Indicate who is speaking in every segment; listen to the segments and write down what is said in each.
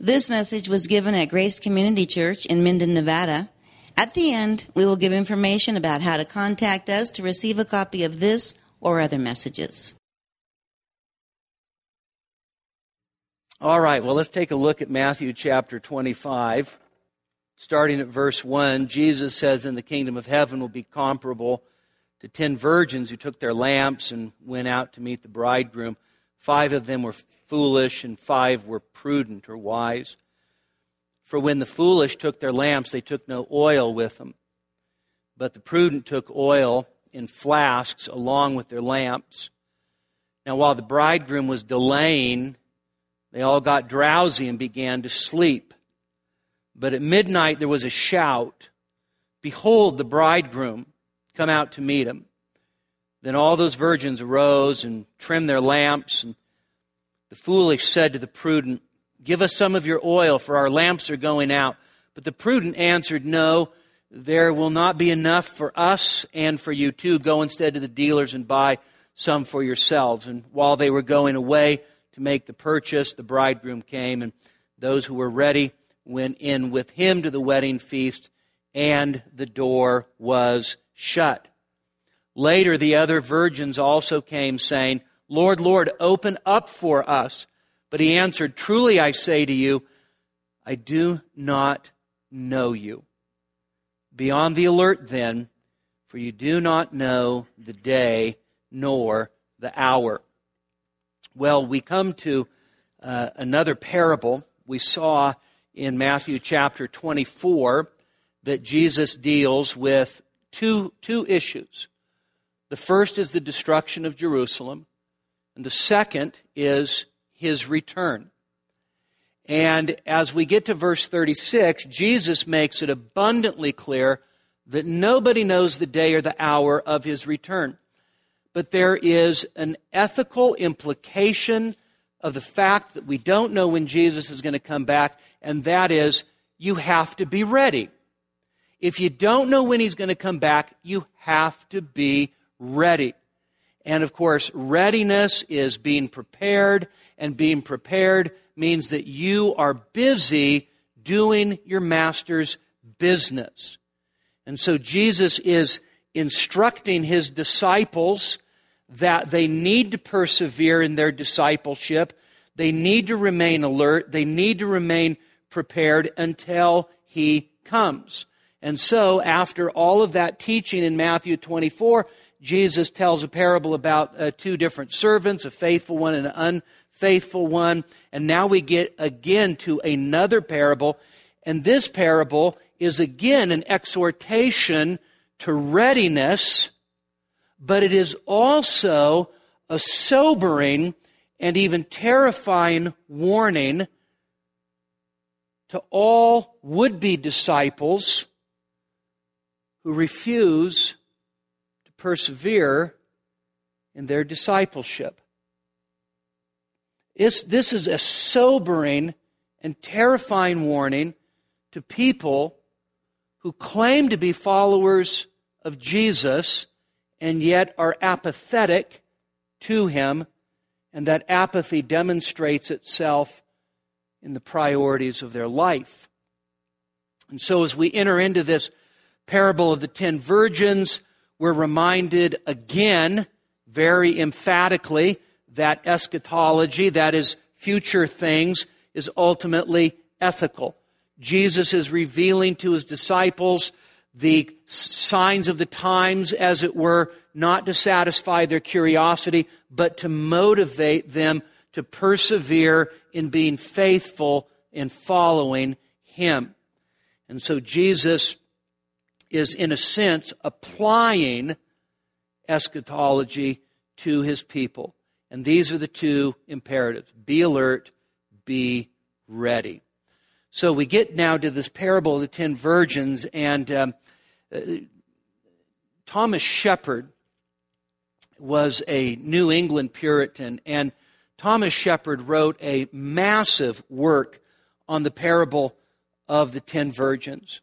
Speaker 1: This message was given at Grace Community Church in Minden, Nevada. At the end, we will give information about how to contact us to receive a copy of this or other messages.
Speaker 2: All right, well, let's take a look at Matthew chapter 25. Starting at verse 1, Jesus says, "In the kingdom of heaven will be comparable to 10 virgins who took their lamps and went out to meet the bridegroom. 5 of them were foolish and 5 were prudent or wise. For when the foolish took their lamps, they took no oil with them. But the prudent took oil in flasks along with their lamps. Now while the bridegroom was delaying, they all got drowsy and began to sleep. But at midnight there was a shout, 'Behold, the bridegroom, come out to meet him.' Then all those virgins arose and trimmed their lamps. And the foolish said to the prudent, 'Give us some of your oil, for our lamps are going out.' But the prudent answered, 'No, there will not be enough for us and for you too. Go instead to the dealers and buy some for yourselves.' And while they were going away to make the purchase, the bridegroom came, and those who were ready went in with him to the wedding feast, and the door was shut. Later the other virgins also came, saying, 'Lord, Lord, open up for us.' But he answered, 'Truly I say to you, I do not know you. Be on the alert then, for you do not know the day nor the hour.'" Well, we come to another parable. We saw in Matthew chapter 24 that Jesus deals with two issues. The first is the destruction of Jerusalem, and the second is his return. And as we get to verse 36, Jesus makes it abundantly clear that nobody knows the day or the hour of his return. But there is an ethical implication of the fact that we don't know when Jesus is going to come back, and that is, you have to be ready. If you don't know when he's going to come back, you have to be ready. And of course, readiness is being prepared, and being prepared means that you are busy doing your master's business. And so Jesus is instructing his disciples that they need to persevere in their discipleship. They need to remain alert. They need to remain prepared until he comes. And so after all of that teaching in Matthew 24, Jesus tells a parable about 2 different servants, a faithful one and an unfaithful one. And now we get again to another parable. And this parable is again an exhortation to readiness, but it is also a sobering and even terrifying warning to all would-be disciples who refuse to persevere in their discipleship. This is a sobering and terrifying warning to people who claim to be followers of Jesus and yet are apathetic to him, and that apathy demonstrates itself in the priorities of their life. And so as we enter into this parable of the 10 virgins, we're reminded again, very emphatically, that eschatology, that is future things, is ultimately ethical. Jesus is revealing to his disciples the signs of the times, as it were, not to satisfy their curiosity, but to motivate them to persevere in being faithful in following him. And so Jesus is, in a sense, applying eschatology to his people. And these are the 2 imperatives. Be alert, be ready. So we get now to this parable of the 10 virgins, and Thomas Shepard was a New England Puritan, and Thomas Shepard wrote a massive work on the parable of the 10 virgins.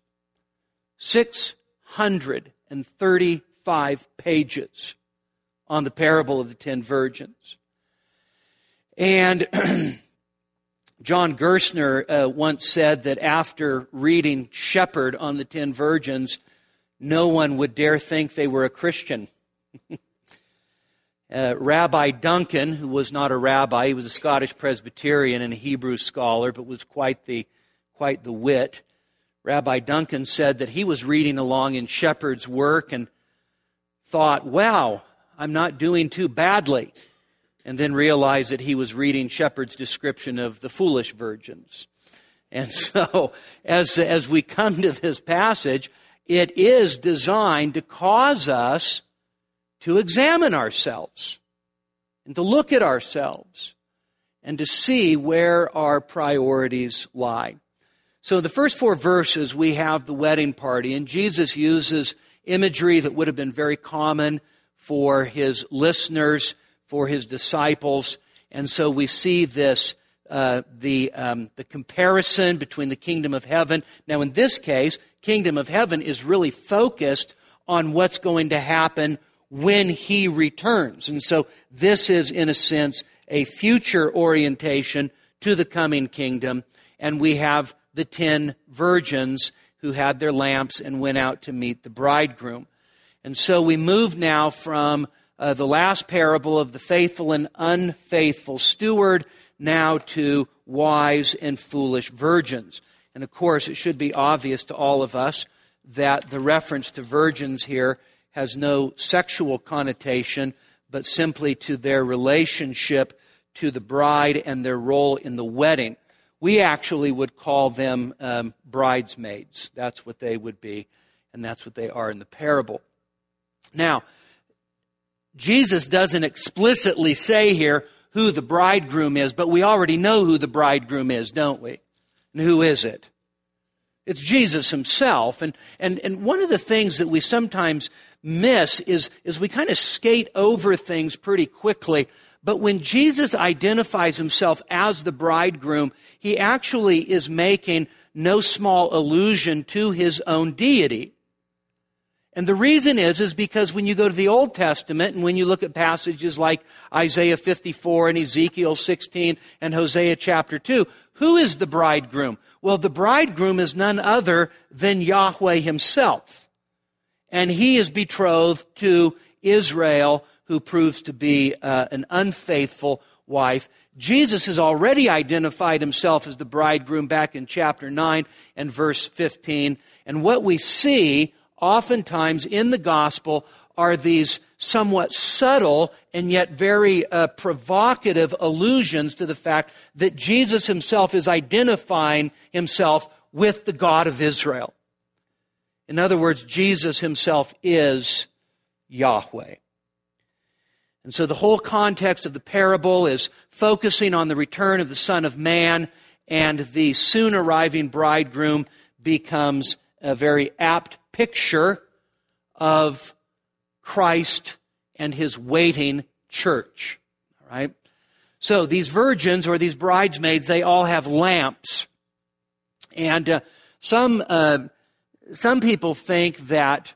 Speaker 2: 635 pages on the parable of the 10 virgins. And John Gerstner once said that after reading Shepherd on the 10 virgins, no one would dare think they were a Christian. Rabbi Duncan, who was not a rabbi, he was a Scottish Presbyterian and a Hebrew scholar, but was quite the wit. Rabbi Duncan said that he was reading along in Shepherd's work and thought, wow, I'm not doing too badly, and then realized that he was reading Shepherd's description of the foolish virgins. And so, as we come to this passage, it is designed to cause us to examine ourselves and to look at ourselves and to see where our priorities lie. So the first 4 verses, we have the wedding party, and Jesus uses imagery that would have been very common for his listeners, for his disciples. And so we see this, the comparison between the kingdom of heaven. Now in this case, kingdom of heaven is really focused on what's going to happen when he returns. And so this is, in a sense, a future orientation to the coming kingdom. And we have the 10 virgins who had their lamps and went out to meet the bridegroom. And so we move now from the last parable of the faithful and unfaithful steward now to wise and foolish virgins. And of course, it should be obvious to all of us that the reference to virgins here has no sexual connotation, but simply to their relationship to the bride and their role in the wedding. We actually would call them bridesmaids. That's what they would be, and that's what they are in the parable. Now, Jesus doesn't explicitly say here who the bridegroom is, but we already know who the bridegroom is, don't we? And who is it? It's Jesus himself. And one of the things that we sometimes miss is we kind of skate over things pretty quickly. But when Jesus identifies himself as the bridegroom, he actually is making no small allusion to his own deity. And the reason is because when you go to the Old Testament and when you look at passages like Isaiah 54 and Ezekiel 16 and Hosea chapter 2, who is the bridegroom? Well, the bridegroom is none other than Yahweh himself. And he is betrothed to Israel, who proves to be an unfaithful wife. Jesus has already identified himself as the bridegroom back in chapter 9 and verse 15. And what we see oftentimes in the gospel are these somewhat subtle and yet very provocative allusions to the fact that Jesus himself is identifying himself with the God of Israel. In other words, Jesus himself is Yahweh. And so the whole context of the parable is focusing on the return of the Son of Man, and the soon arriving bridegroom becomes a very apt picture of Christ and his waiting church. All right? So these virgins or these bridesmaids, they all have lamps. And some people think that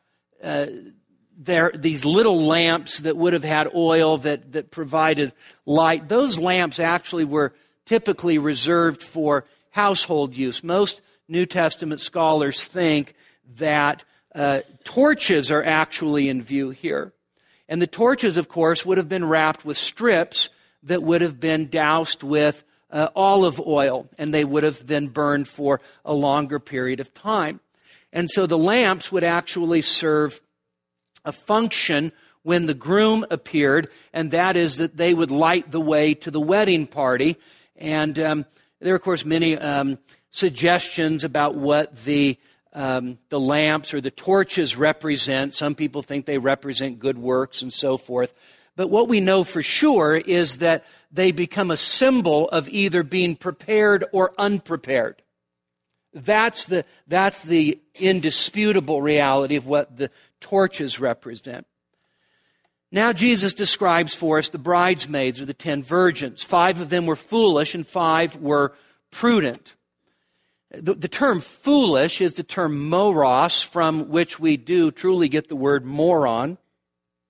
Speaker 2: these little lamps that would have had oil that provided light, those lamps actually were typically reserved for household use. Most New Testament scholars think that torches are actually in view here. And the torches, of course, would have been wrapped with strips that would have been doused with olive oil, and they would have then burned for a longer period of time. And so the lamps would actually serve a function when the groom appeared, and that is that they would light the way to the wedding party. And there are, of course, many suggestions about what the lamps or the torches represent. Some people think they represent good works and so forth. But what we know for sure is that they become a symbol of either being prepared or unprepared. That's the indisputable reality of what the torches represent. Now Jesus describes for us the bridesmaids or the 10 virgins. 5 of them were foolish and 5 were prudent. The term foolish is the term moros, from which we do truly get the word moron.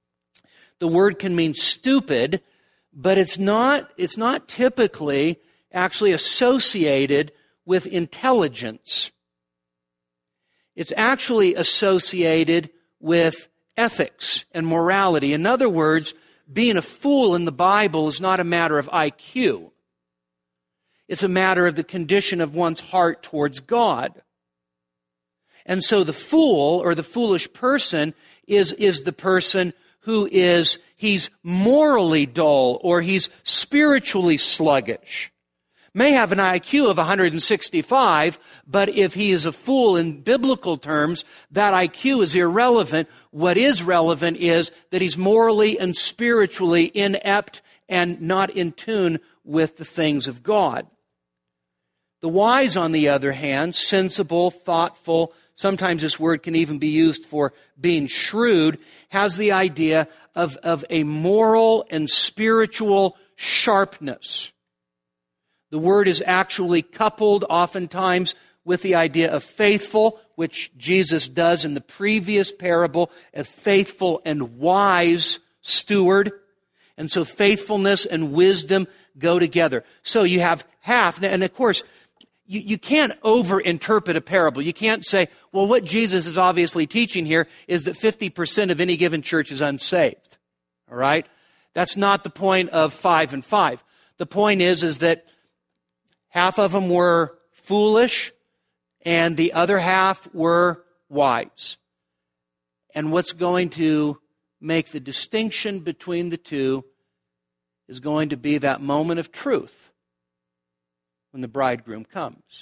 Speaker 2: The word can mean stupid, but it's not typically actually associated with intelligence. It's actually associated with ethics and morality. In other words, being a fool in the Bible is not a matter of IQ. It's a matter of the condition of one's heart towards God. And so the fool, or the foolish person, is the person who he's morally dull, or he's spiritually sluggish. May have an IQ of 165, but if he is a fool in biblical terms, that IQ is irrelevant. What is relevant is that he's morally and spiritually inept and not in tune with the things of God. The wise, on the other hand, sensible, thoughtful, sometimes this word can even be used for being shrewd, has the idea of a moral and spiritual sharpness. The word is actually coupled oftentimes with the idea of faithful, which Jesus does in the previous parable, a faithful and wise steward. And so faithfulness and wisdom go together. So you have half, and of course, you can't overinterpret a parable. You can't say, well, what Jesus is obviously teaching here is that 50% of any given church is unsaved. All right? That's not the point of 5 and 5. The point is that half of them were foolish and the other half were wise. And what's going to make the distinction between the two is going to be that moment of truth when the bridegroom comes.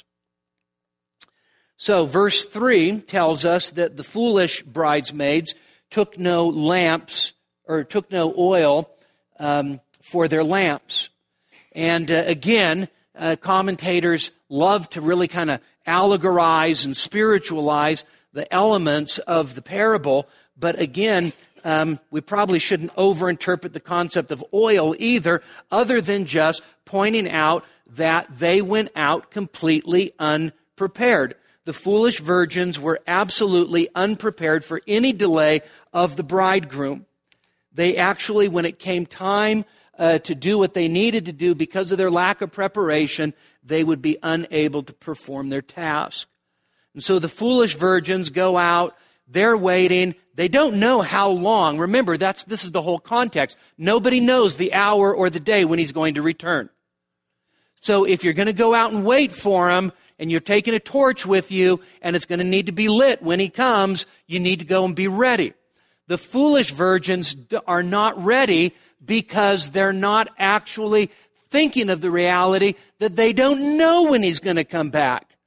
Speaker 2: So verse 3 tells us that the foolish bridesmaids took no lamps, or took no oil for their lamps. And again, commentators love to really kind of allegorize and spiritualize the elements of the parable. But again, we probably shouldn't overinterpret the concept of oil either, other than just pointing out that they went out completely unprepared. The foolish virgins were absolutely unprepared for any delay of the bridegroom. They actually, when it came time to do what they needed to do because of their lack of preparation, they would be unable to perform their task. And so the foolish virgins go out, they're waiting, they don't know how long. Remember, this is the whole context. Nobody knows the hour or the day when he's going to return. So if you're going to go out and wait for him, and you're taking a torch with you, and it's going to need to be lit when he comes, you need to go and be ready. The foolish virgins are not ready because they're not actually thinking of the reality that they don't know when he's going to come back.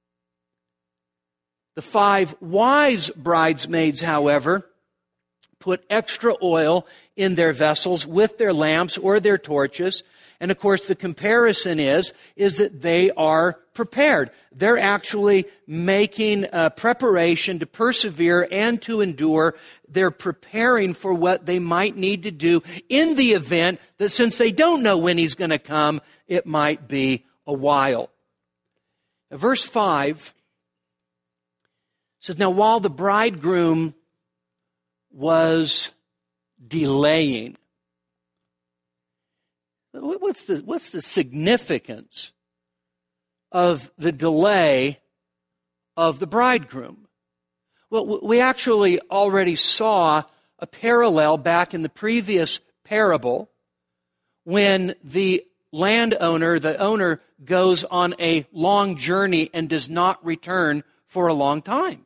Speaker 2: The 5 wise bridesmaids, however, put extra oil in their vessels with their lamps or their torches. And of course, the comparison is that they are prepared. They're actually making preparation to persevere and to endure. They're preparing for what they might need to do in the event that since they don't know when he's going to come, it might be a while. Now, verse 5 says, now while the bridegroom was delaying. What's the significance of the delay of the bridegroom? Well, we actually already saw a parallel back in the previous parable when the landowner, the owner, goes on a long journey and does not return for a long time.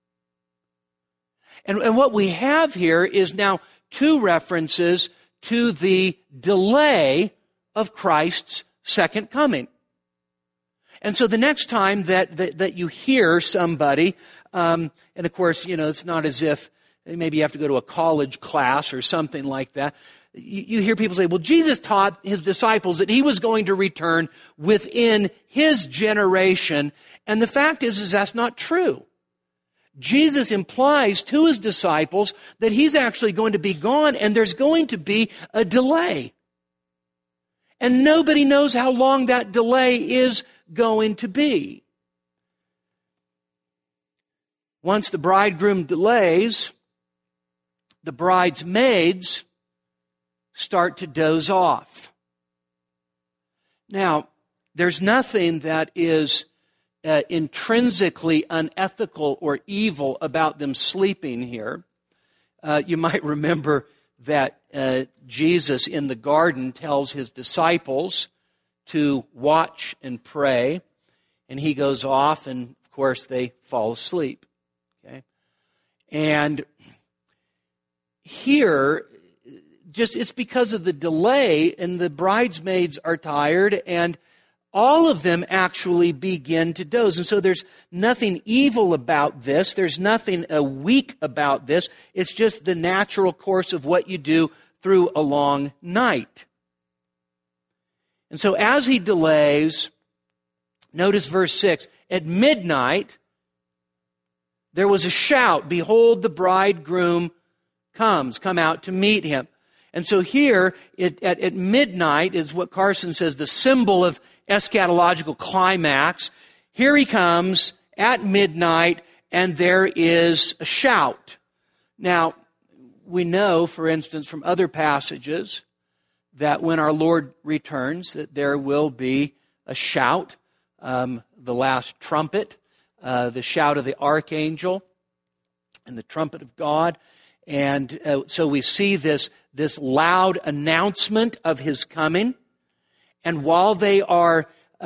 Speaker 2: And what we have here is now 2 references to the delay of Christ's second coming. And so the next time that you hear somebody, and of course, it's not as if maybe you have to go to a college class or something like that. You hear people say, well, Jesus taught his disciples that he was going to return within his generation. And the fact is that's not true. Jesus implies to his disciples that he's actually going to be gone and there's going to be a delay. And nobody knows how long that delay is going to be. Once the bridegroom delays, the bridesmaids start to doze off. Now, There's nothing that is intrinsically unethical or evil about them sleeping here. You might remember that Jesus in the garden tells his disciples to watch and pray, and he goes off, and of course they fall asleep. Okay? And here, just it's because of the delay, and the bridesmaids are tired, and all of them actually begin to doze. And so there's nothing evil about this. There's nothing weak about this. It's just the natural course of what you do through a long night. And so as he delays, notice verse 6, at midnight there was a shout, behold, the bridegroom comes, come out to meet him. And so here, at midnight is what Carson says, the symbol of eschatological climax. Here he comes at midnight, and there is a shout. Now, we know, for instance, from other passages, that when our Lord returns, that there will be a shout, the last trumpet, the shout of the archangel, and the trumpet of God. And so we see this loud announcement of his coming. And while the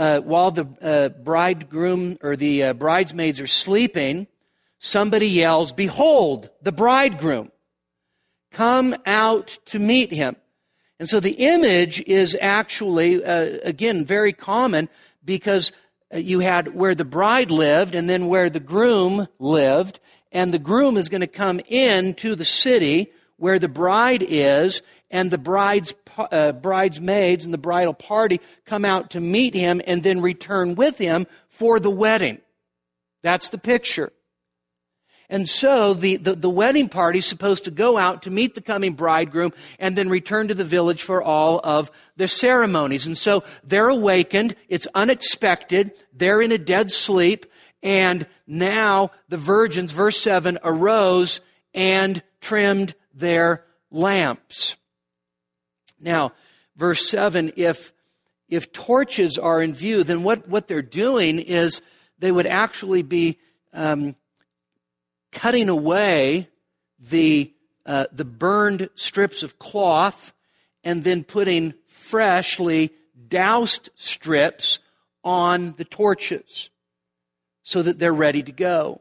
Speaker 2: bridegroom or the bridesmaids are sleeping, somebody yells, behold, the bridegroom, come out to meet him. And so the image is actually, again, very common, because you had where the bride lived and then where the groom lived. And the groom is going to come into the city where the bride is, and the bridesmaids and the bridal party come out to meet him and then return with him for the wedding. That's the picture. And so the wedding party is supposed to go out to meet the coming bridegroom and then return to the village for all of the ceremonies. And so they're awakened. It's unexpected. They're in a dead sleep. And now the virgins, verse 7, arose and trimmed their lamps. Now, verse 7, if torches are in view, then what they're doing is they would actually be cutting away the burned strips of cloth and then putting freshly doused strips on the torches so that they're ready to go.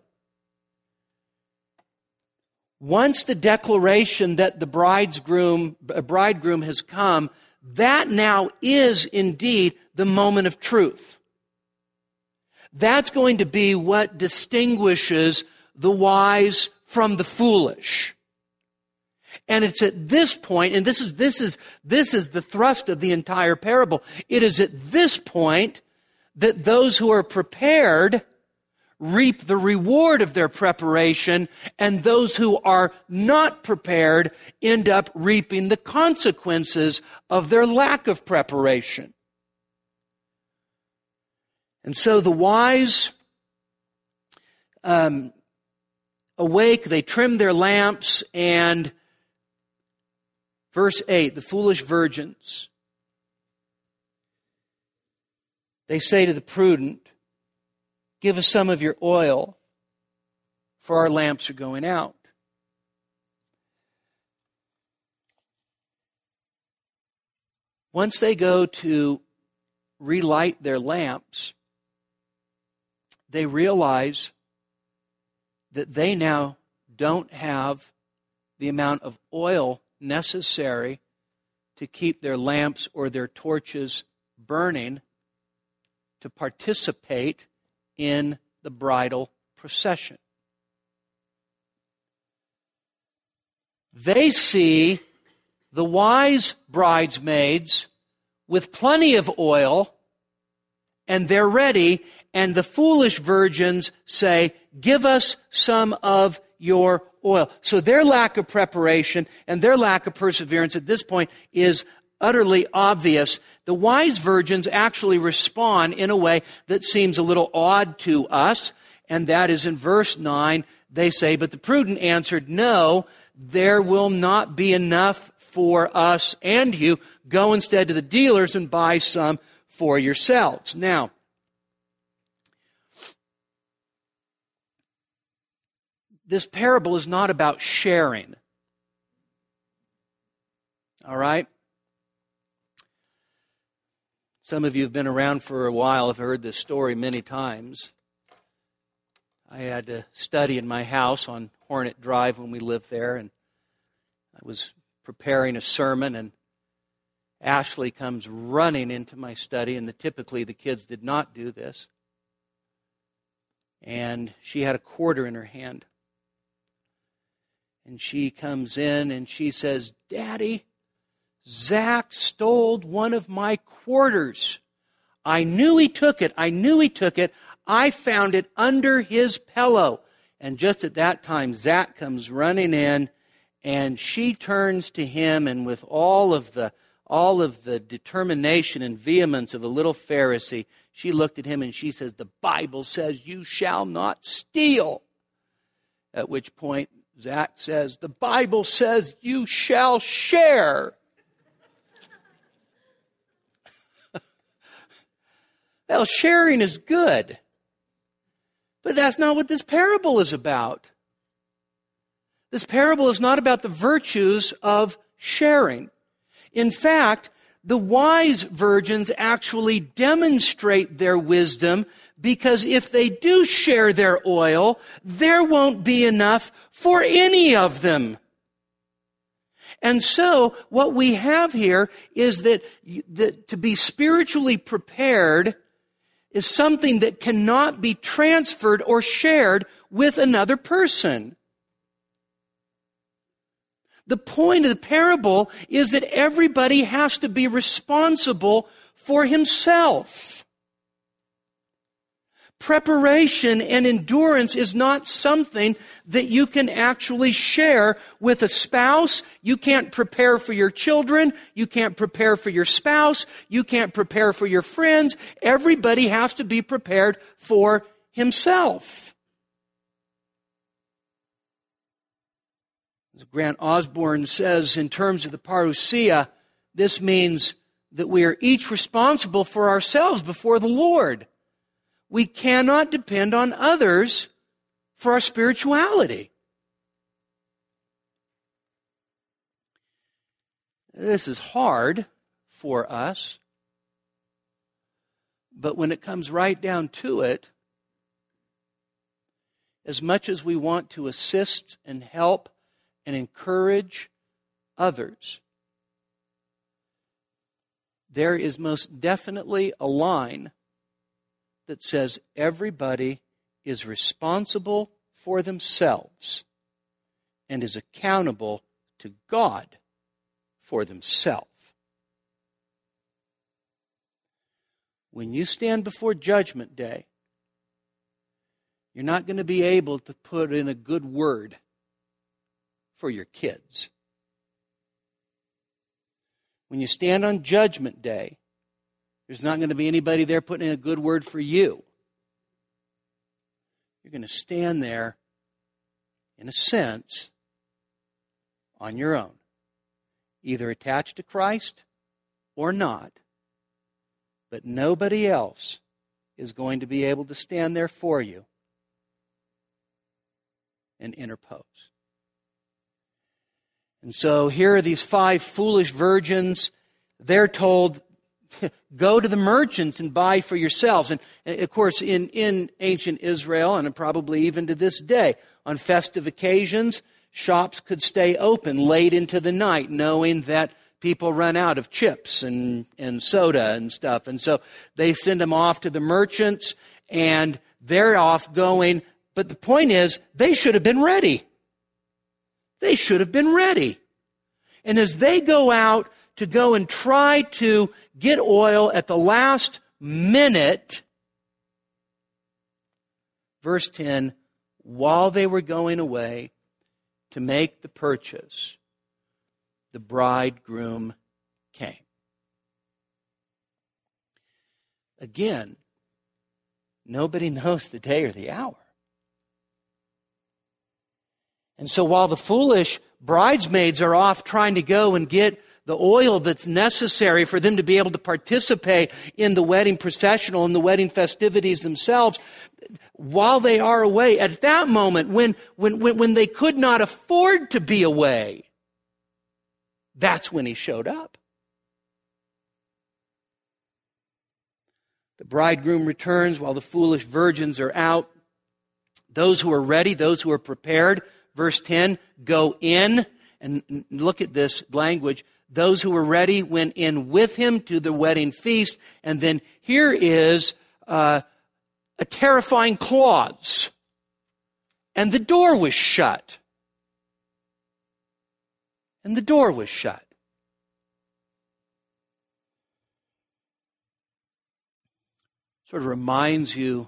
Speaker 2: Once the declaration that the bridegroom has come, that now is indeed the moment of truth. That's going to be what distinguishes the wise from the foolish. And it's at this point, and this is the thrust of the entire parable. It is at this point that those who are prepared reap the reward of their preparation, and those who are not prepared end up reaping the consequences of their lack of preparation. And so the wise awake, they trim their lamps, and verse 8, the foolish virgins, they say to the prudent, give us some of your oil, for our lamps are going out. Once they go to relight their lamps, they realize that they now don't have the amount of oil necessary to keep their lamps or their torches burning to participate in the bridal procession. They see the wise bridesmaids with plenty of oil, and they're ready, and the foolish virgins say, give us some of your oil. So their lack of preparation and their lack of perseverance at this point is utterly obvious. The wise virgins actually respond in a way that seems a little odd to us, and that is in verse 9. They say, but the prudent answered, no, there will not be enough for us and you. Go instead to the dealers and buy some for yourselves. Now, this parable is not about sharing. All right? Some of you have been around for a while, have heard this story many times. I had to study in my house on Hornet Drive when we lived there, and I was preparing a sermon, and Ashley comes running into my study, and typically the kids did not do this. And she had a quarter in her hand. And she comes in and she says, "Daddy, Zach stole one of my quarters. I knew he took it. I found it under his pillow." And just at that time, Zach comes running in, and she turns to him, and with all of the determination and vehemence of a little Pharisee, she looked at him and she says, "The Bible says you shall not steal." At which point, Zach says, "The Bible says you shall share." Well, sharing is good. But that's not what this parable is about. This parable is not about the virtues of sharing. In fact, the wise virgins actually demonstrate their wisdom, because if they do share their oil, there won't be enough for any of them. And so what we have here is that to be spiritually prepared is something that cannot be transferred or shared with another person. The point of the parable is that everybody has to be responsible for himself. Preparation and endurance is not something that you can actually share with a spouse. You can't prepare for your children. You can't prepare for your spouse. You can't prepare for your friends. Everybody has to be prepared for himself. As Grant Osborne says, in terms of the parousia, this means that we are each responsible for ourselves before the Lord. We cannot depend on others for our spirituality. This is hard for us, but when it comes right down to it, as much as we want to assist and help and encourage others, there is most definitely a line that says everybody is responsible for themselves and is accountable to God for themselves. When you stand before Judgment Day, you're not going to be able to put in a good word for your kids. When you stand on Judgment Day, there's not going to be anybody there putting in a good word for you. You're going to stand there, in a sense, on your own, either attached to Christ or not, but nobody else is going to be able to stand there for you and interpose. And so here are these 5 foolish virgins. They're told, go to the merchants and buy for yourselves. And of course, in ancient Israel, and probably even to this day, on festive occasions, shops could stay open late into the night, knowing that people run out of chips and soda and stuff. And so they send them off to the merchants, and they're off going. But the point is, they should have been ready. They should have been ready. And as they go out to go and try to get oil at the last minute, verse 10, while they were going away to make the purchase, the bridegroom came. Again, nobody knows the day or the hour. And so while the foolish bridesmaids are off trying to go and get the oil that's necessary for them to be able to participate in the wedding processional and the wedding festivities themselves, while they are away, at that moment when they could not afford to be away, that's when he showed up. The bridegroom returns while the foolish virgins are out. Those who are ready, those who are prepared, verse 10, go in. And look at this language. Those who were ready went in with him to the wedding feast. And then here is a terrifying clause. And the door was shut. And the door was shut. Sort of reminds you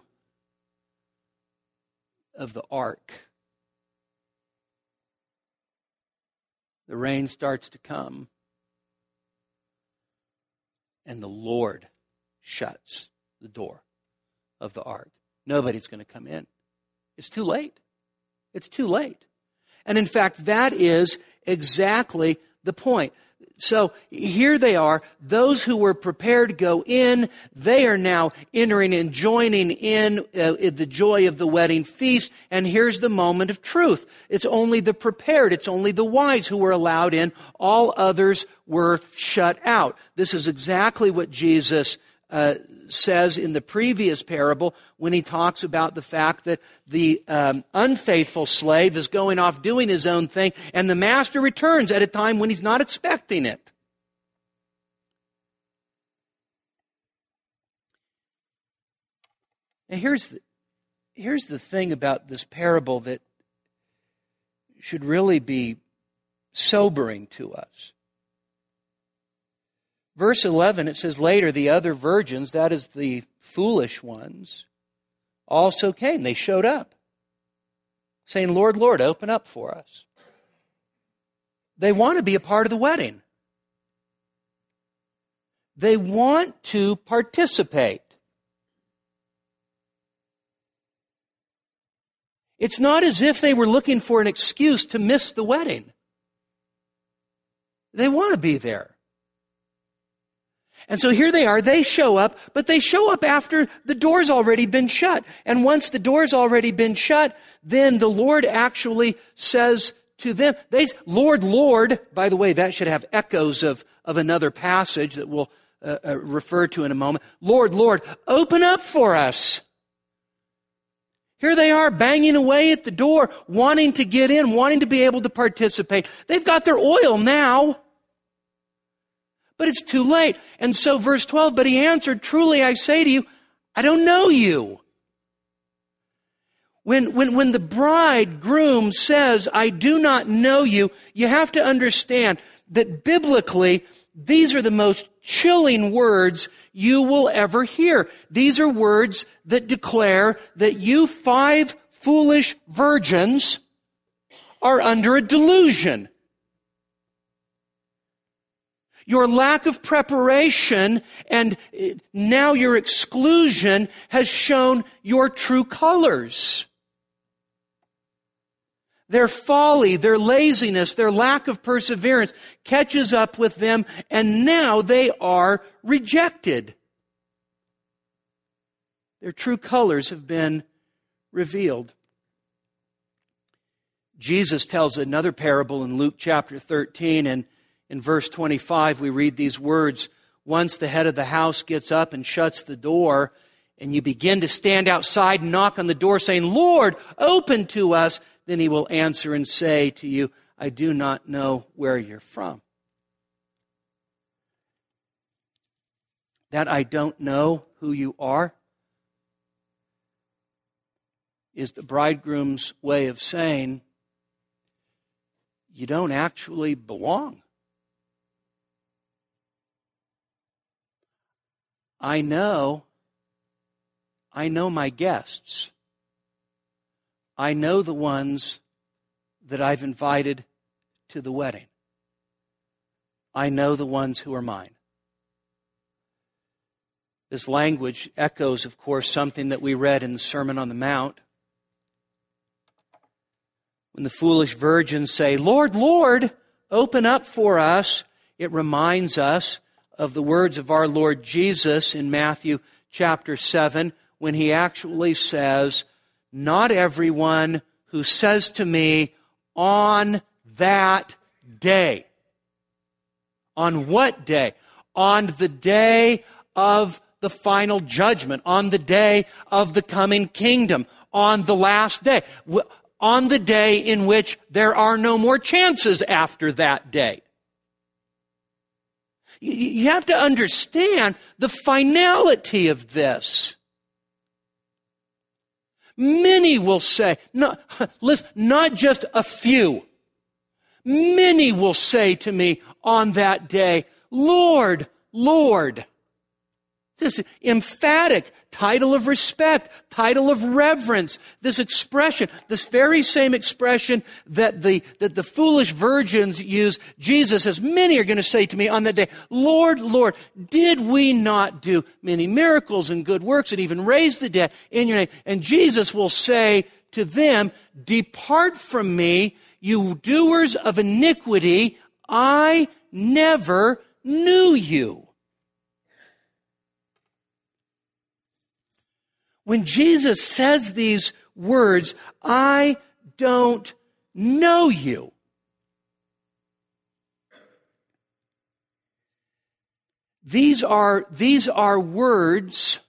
Speaker 2: of the ark. The rain starts to come, and the Lord shuts the door of the ark. Nobody's going to come in. It's too late. It's too late. And in fact, that is exactly the point. So here they are, those who were prepared to go in, they are now entering and joining in the joy of the wedding feast. And here's the moment of truth. It's only the prepared, it's only the wise who were allowed in. All others were shut out. This is exactly what Jesus says in the previous parable when he talks about the fact that the unfaithful slave is going off doing his own thing, and the master returns at a time when he's not expecting it. And here's the thing about this parable that should really be sobering to us. Verse 11, it says, later the other virgins, that is the foolish ones, also came. They showed up, saying, Lord, Lord, open up for us. They want to be a part of the wedding. They want to participate. It's not as if they were looking for an excuse to miss the wedding. They want to be there. And so here they are, they show up, but they show up after the door's already been shut. And once the door's already been shut, then the Lord actually says to them, Lord, Lord, by the way, that should have echoes of another passage that we'll refer to in a moment. Lord, Lord, open up for us. Here they are banging away at the door, wanting to get in, wanting to be able to participate. They've got their oil now. But it's too late. And so verse 12, but he answered, truly I say to you, I don't know you. When the bridegroom says, I do not know you, you have to understand that biblically, these are the most chilling words you will ever hear. These are words that declare that you 5 foolish virgins are under a delusion. Your lack of preparation and now your exclusion has shown your true colors. Their folly, their laziness, their lack of perseverance catches up with them, and now they are rejected. Their true colors have been revealed. Jesus tells another parable in Luke chapter 13, and in verse 25, we read these words, once the head of the house gets up and shuts the door, and you begin to stand outside and knock on the door saying, Lord, open to us, then he will answer and say to you, I do not know where you're from. That I don't know who you are is the bridegroom's way of saying, you don't actually belong. I know my guests. I know the ones that I've invited to the wedding. I know the ones who are mine. This language echoes, of course, something that we read in the Sermon on the Mount. When the foolish virgins say, Lord, Lord, open up for us, It reminds us of the words of our Lord Jesus in Matthew chapter 7, when he actually says, "Not everyone who says to me on that day." On what day? On the day of the final judgment, on the day of the coming kingdom, on the last day, on the day in which there are no more chances after that day. You have to understand the finality of this. Many will say, listen, not just a few. Many will say to me on that day, "Lord, Lord." This emphatic title of respect, title of reverence, this expression, this very same expression that the foolish virgins use, Jesus says, "Many are going to say to me on that day, 'Lord, Lord, did we not do many miracles and good works and even raise the dead in your name?' And Jesus will say to them, 'Depart from me, you doers of iniquity, I never knew you.'" When Jesus says these words, "I don't know you," these are words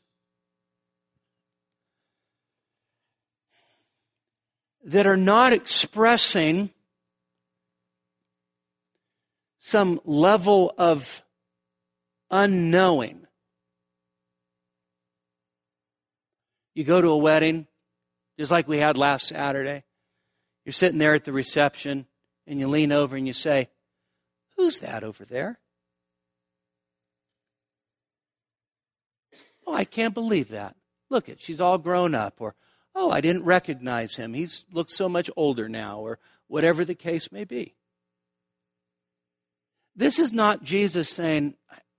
Speaker 2: that are not expressing some level of unknowing. You go to a wedding, just like we had last Saturday. You're sitting there at the reception, and you lean over and you say, "Who's that over there?" "Oh, I can't believe that. Look it, she's all grown up." Or, "Oh, I didn't recognize him. He looks so much older now," or whatever the case may be. This is not Jesus saying,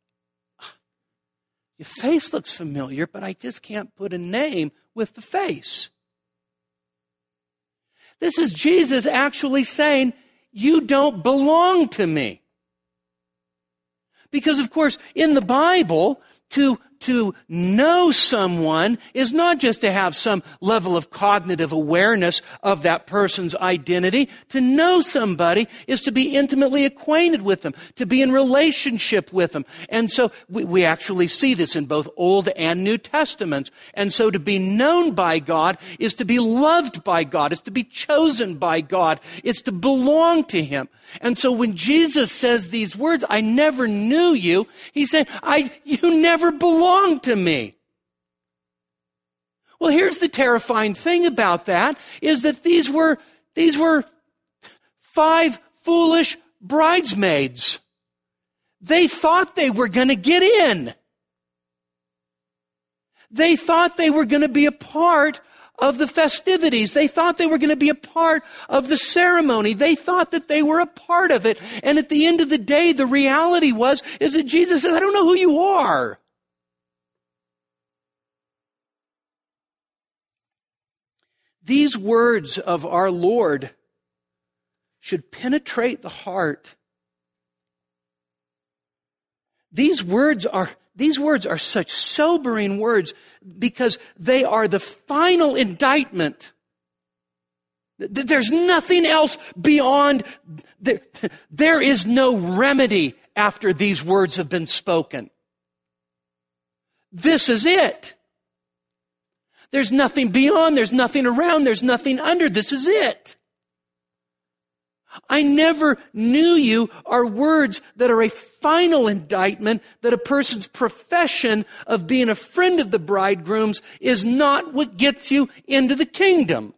Speaker 2: "Your face looks familiar, but I just can't put a name with the face." This is Jesus actually saying, "You don't belong to me." Because, of course, in the Bible, to know someone is not just to have some level of cognitive awareness of that person's identity. To know somebody is to be intimately acquainted with them, to be in relationship with them. And so we actually see this in both Old and New Testaments. And so to be known by God is to be loved by God. It's to be chosen by God. It's to belong to Him. And so when Jesus says these words, "I never knew you," He's saying, you never belong to me. Well, here's the terrifying thing about that, is that these were 5 foolish bridesmaids. They thought they were going to get in. They thought they were going to be a part of the festivities. They thought they were going to be a part of the ceremony. They thought that they were a part of it. And at the end of the day, the reality is that Jesus said, "I don't know who you are." These words of our Lord should penetrate the heart. These words are such sobering words because they are the final indictment. There's nothing else beyond. There is no remedy after these words have been spoken. This is it. There's nothing beyond, there's nothing around, there's nothing under. This is it. "I never knew you" are words that are a final indictment that a person's profession of being a friend of the bridegrooms is not what gets you into the kingdom.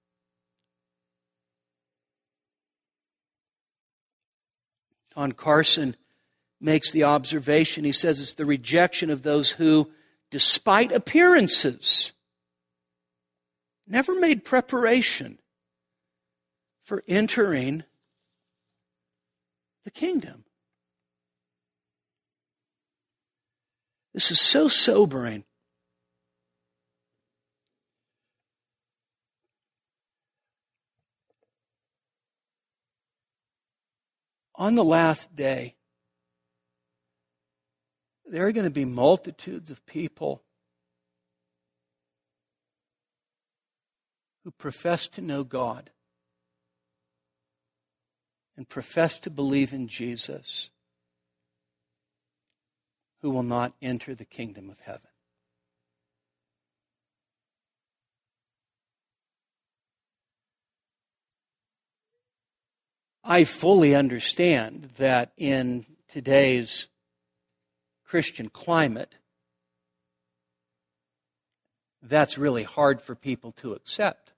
Speaker 2: Don Carson makes the observation. He says it's the rejection of those who, despite appearances, never made preparation for entering the kingdom. This is so sobering. On the last day, there are going to be multitudes of people who profess to know God and profess to believe in Jesus, who will not enter the kingdom of heaven. I fully understand that in today's Christian climate, that's really hard for people to accept.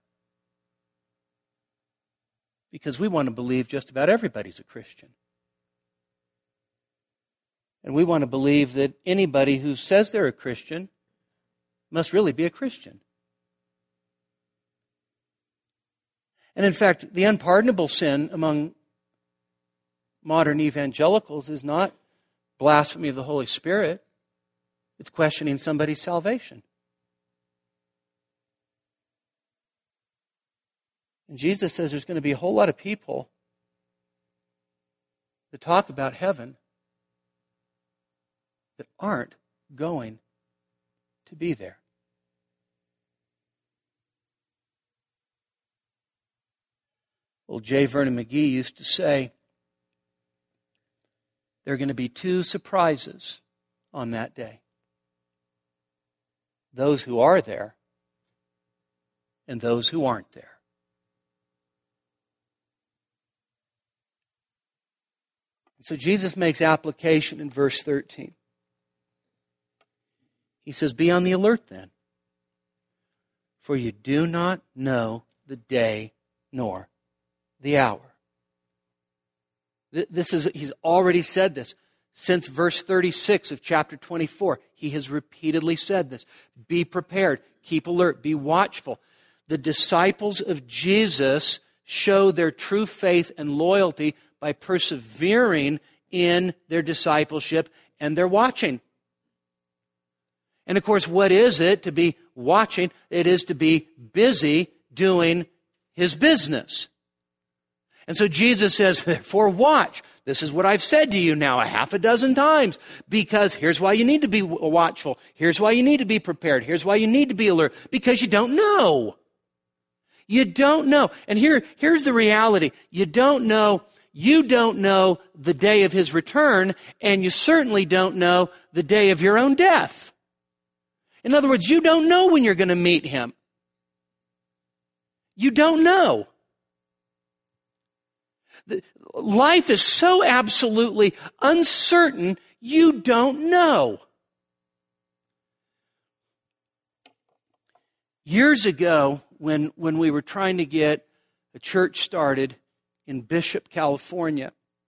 Speaker 2: Because we want to believe just about everybody's a Christian. And we want to believe that anybody who says they're a Christian must really be a Christian. And in fact, the unpardonable sin among modern evangelicals is not blasphemy of the Holy Spirit. It's questioning somebody's salvation. And Jesus says there's going to be a whole lot of people that talk about heaven that aren't going to be there. Well, J. Vernon McGee used to say, there are going to be two surprises on that day. Those who are there and those who aren't there. So Jesus makes application in verse 13. He says, be on the alert then, for you do not know the day nor the hour. He's already said this. Since verse 36 of chapter 24, he has repeatedly said this. Be prepared, keep alert, be watchful. The disciples of Jesus show their true faith and loyalty by persevering in their discipleship and their watching. And of course, what is it to be watching? It is to be busy doing his business. And so Jesus says, therefore watch. This is what I've said to you now a half a dozen times, because here's why you need to be watchful. Here's why you need to be prepared. Here's why you need to be alert, because you don't know. You don't know. And here's the reality. You don't know the day of his return, and you certainly don't know the day of your own death. In other words, you don't know when you're going to meet him. You don't know. Life is so absolutely uncertain, you don't know. Years ago, when we were trying to get a church started in Bishop, California,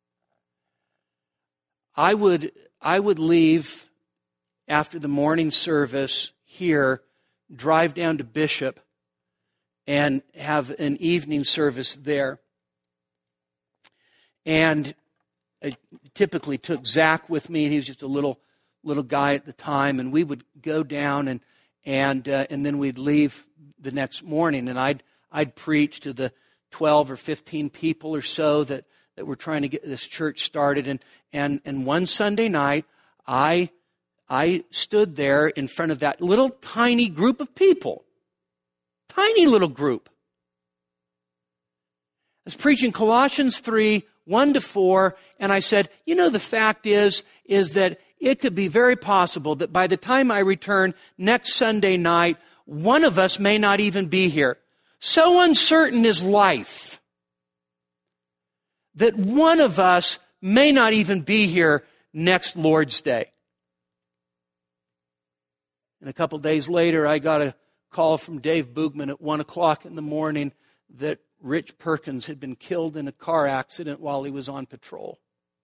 Speaker 2: I would leave after the morning service here, drive down to Bishop, and have an evening service there. And I typically took Zach with me. He was just a little guy at the time, and we would go down and then we'd leave the next morning, and I'd preach to the 12 or 15 people or so that were trying to get this church started. And one Sunday night, I stood there in front of that little tiny group of people. Tiny little group. I was preaching Colossians 3, 1-4, and I said, the fact is that it could be very possible that by the time I return next Sunday night, one of us may not even be here. So uncertain is life that one of us may not even be here next Lord's Day. And a couple days later, I got a call from Dave Boogman at 1 o'clock in the morning that Rich Perkins had been killed in a car accident while he was on patrol.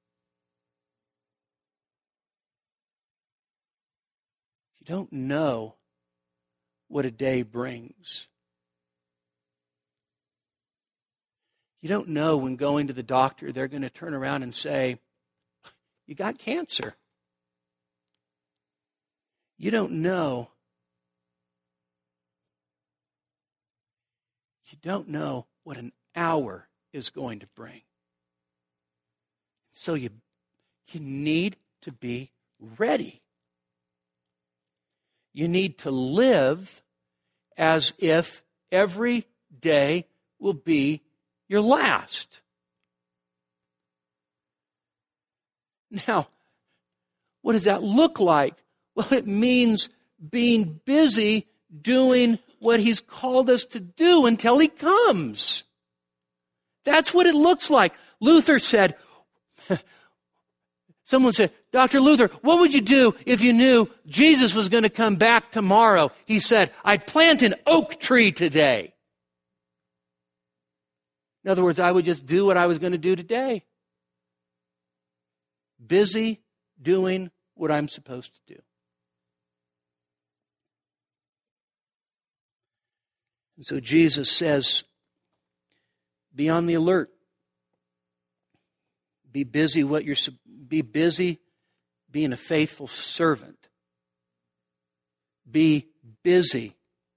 Speaker 2: You don't know what a day brings. You don't know when going to the doctor, they're going to turn around and say, you got cancer. You don't know. You don't know what an hour is going to bring. So you need to be ready. You need to live as if every day will be your last. Now, what does that look like? Well, it means being busy doing what He's called us to do until He comes. That's what it looks like. Luther said, someone said, Dr. Luther, what would you do if you knew Jesus was going to come back tomorrow? He said, I'd plant an oak tree today. In other words, I would just do what I was going to do today. Busy doing what I'm supposed to do. And so Jesus says, be on the alert. Be busy being a faithful servant. Be busy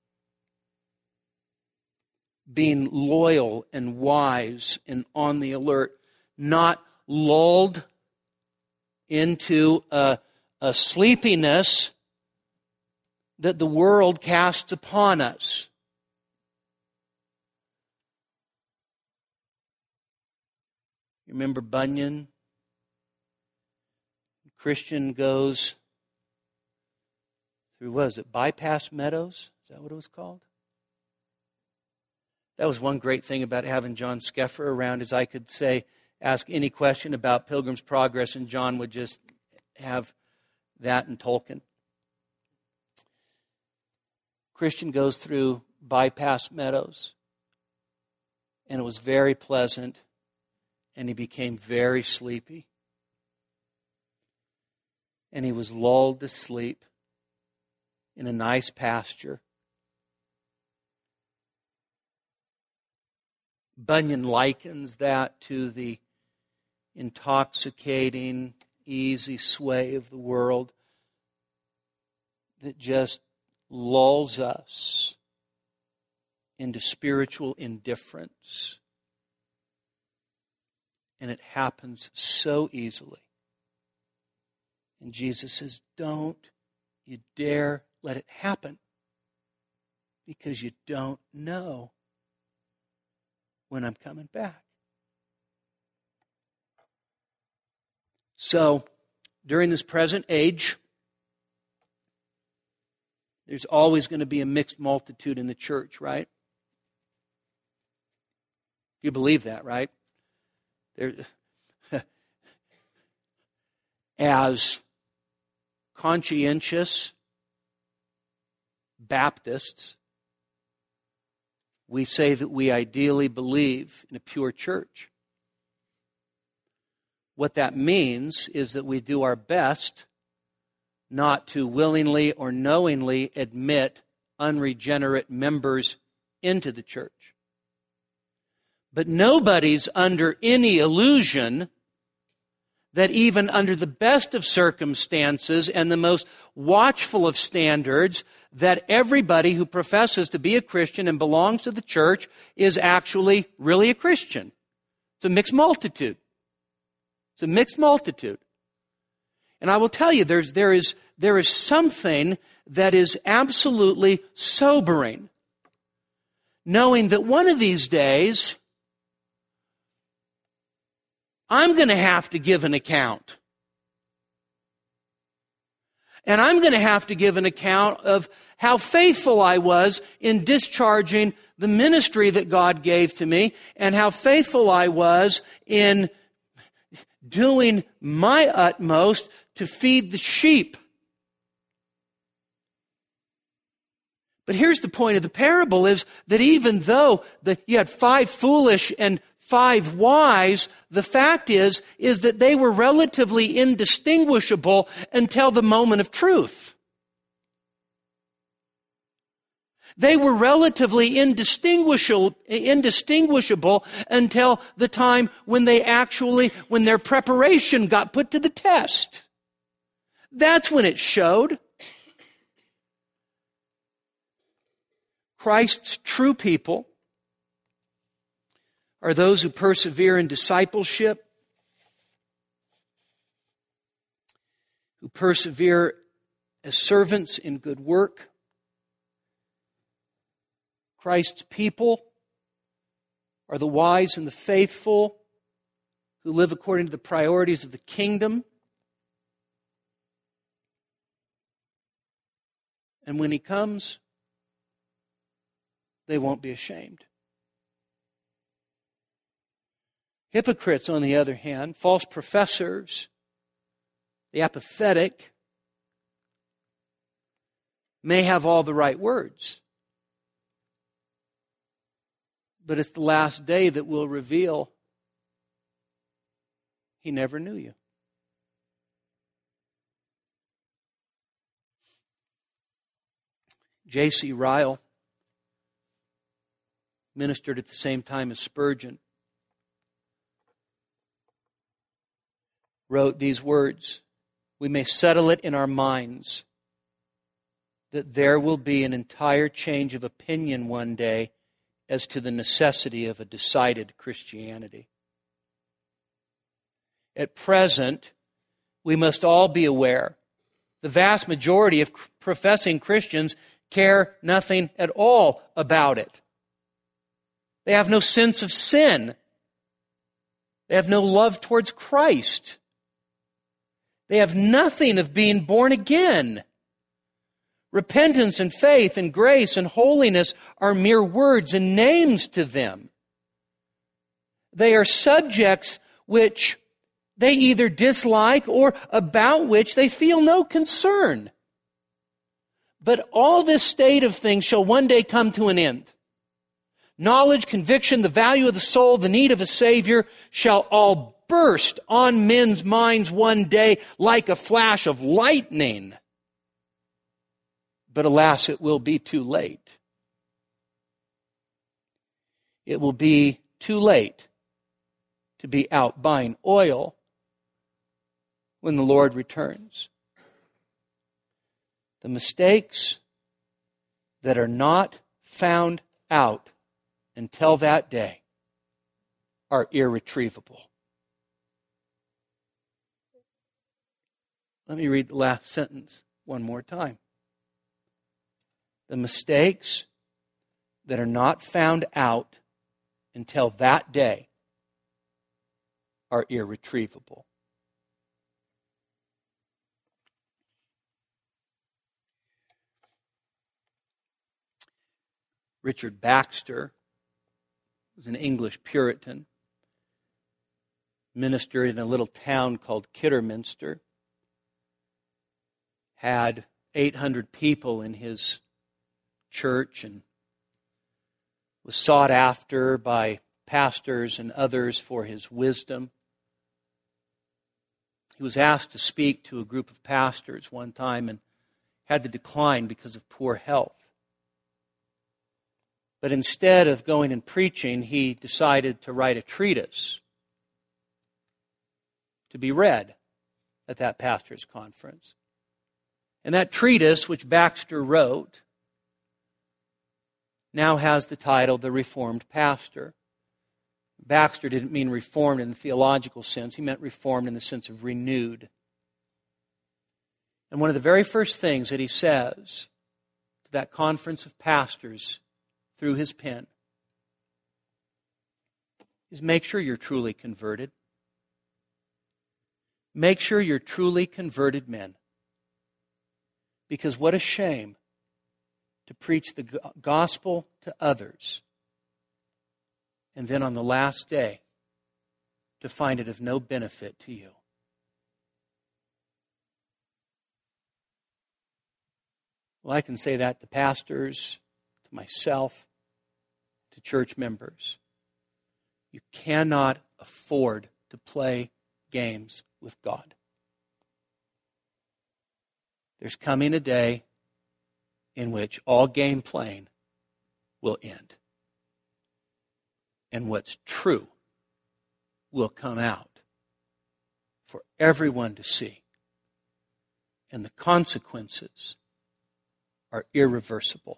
Speaker 2: being loyal and wise and on the alert, not lulled into a sleepiness that the world casts upon us. You remember Bunyan? Christian goes through, what is it, Bypass Meadows? Is that what it was called? That was one great thing about having John Skeffer around, is I could say, ask any question about Pilgrim's Progress, and John would just have that and Tolkien. Christian goes through Bypass Meadows, and it was very pleasant, and he became very sleepy. And he was lulled to sleep in a nice pasture. Bunyan likens that to the intoxicating, easy sway of the world that just lulls us into spiritual indifference. And it happens so easily. And Jesus says, don't you dare let it happen, because you don't know when I'm coming back. So, during this present age, there's always going to be a mixed multitude in the church, right? You believe that, right? As conscientious Baptists, we say that we ideally believe in a pure church. What that means is that we do our best not to willingly or knowingly admit unregenerate members into the church. But nobody's under any illusion that even under the best of circumstances and the most watchful of standards, that everybody who professes to be a Christian and belongs to the church is actually really a Christian. It's a mixed multitude. It's a mixed multitude. And I will tell you, there is something that is absolutely sobering, knowing that one of these days, I'm going to have to give an account. And I'm going to have to give an account of how faithful I was in discharging the ministry that God gave to me, and how faithful I was in doing my utmost to feed the sheep. But here's the point of the parable, is that even though you had 5 foolish and 5 wise, the fact is that they were relatively indistinguishable until the moment of truth. They were relatively indistinguishable until the time when their preparation got put to the test. That's when it showed. Christ's true people are those who persevere in discipleship, who persevere as servants in good work. Christ's people are the wise and the faithful who live according to the priorities of the kingdom. And when He comes, they won't be ashamed. Hypocrites, on the other hand, false professors, the apathetic, may have all the right words, but it's the last day that will reveal He never knew you. J.C. Ryle ministered at the same time as Spurgeon. Wrote these words, "We may settle it in our minds that there will be an entire change of opinion one day as to the necessity of a decided Christianity. At present, we must all be aware the vast majority of professing Christians care nothing at all about it. They have no sense of sin. They have no love towards Christ. They have nothing of being born again. Repentance and faith and grace and holiness are mere words and names to them. They are subjects which they either dislike or about which they feel no concern. But all this state of things shall one day come to an end. Knowledge, conviction, the value of the soul, the need of a Savior shall all burst on men's minds one day like a flash of lightning. But alas, it will be too late. It will be too late to be out buying oil when the Lord returns. The mistakes that are not found out until that day are irretrievable." Let me read the last sentence one more time. The mistakes that are not found out until that day are irretrievable. Richard Baxter was an English Puritan, ministered in a little town called Kidderminster, had 800 people in his church, and was sought after by pastors and others for his wisdom. He was asked to speak to a group of pastors one time and had to decline because of poor health. But instead of going and preaching, he decided to write a treatise to be read at that pastor's conference. And that treatise, which Baxter wrote, now has the title, The Reformed Pastor. Baxter didn't mean reformed in the theological sense. He meant reformed in the sense of renewed. And one of the very first things that he says to that conference of pastors through his pen is, make sure you're truly converted. Make sure you're truly converted men. Because what a shame to preach the gospel to others and then on the last day to find it of no benefit to you. Well, I can say that to pastors, to myself, to church members. You cannot afford to play games with God. There's coming a day in which all game playing will end. And what's true will come out for everyone to see. And the consequences are irreversible.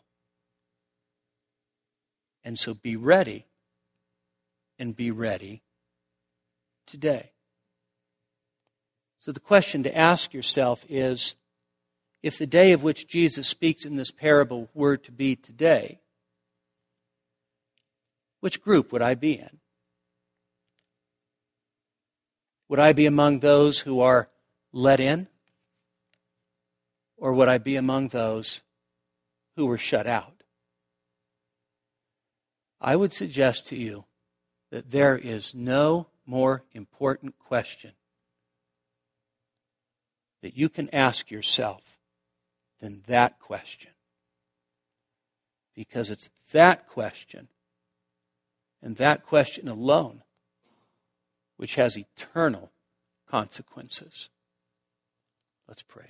Speaker 2: And so be ready, and be ready today. So the question to ask yourself is if the day of which Jesus speaks in this parable were to be today, which group would I be in? Would I be among those who are let in? Or would I be among those who were shut out? I would suggest to you that there is no more important question that you can ask yourself than that question. Because it's that question, and that question alone, which has eternal consequences. Let's pray.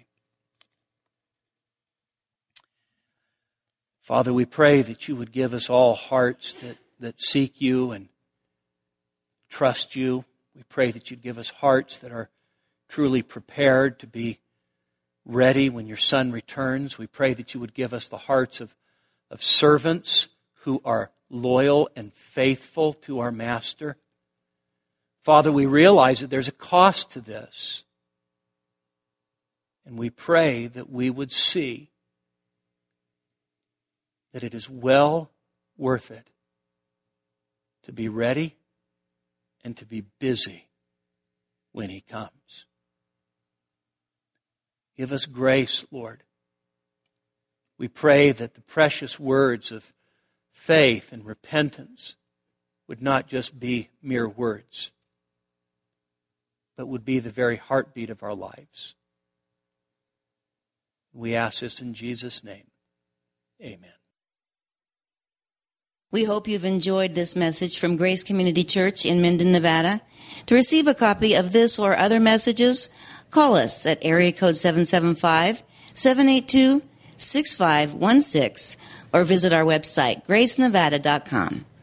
Speaker 2: Father, we pray that you would give us all hearts that seek you and trust you. We pray that you'd give us hearts that are truly prepared to be ready when your Son returns. We pray that you would give us the hearts of servants who are loyal and faithful to our Master. Father, we realize that there's a cost to this. And we pray that we would see that it is well worth it to be ready and to be busy when he comes. Give us grace, Lord. We pray that the precious words of faith and repentance would not just be mere words, but would be the very heartbeat of our lives. We ask this in Jesus' name. Amen.
Speaker 1: We hope you've enjoyed this message from Grace Community Church in Minden, Nevada. To receive a copy of this or other messages, call us at area code 775-782-6516 or visit our website, gracenevada.com.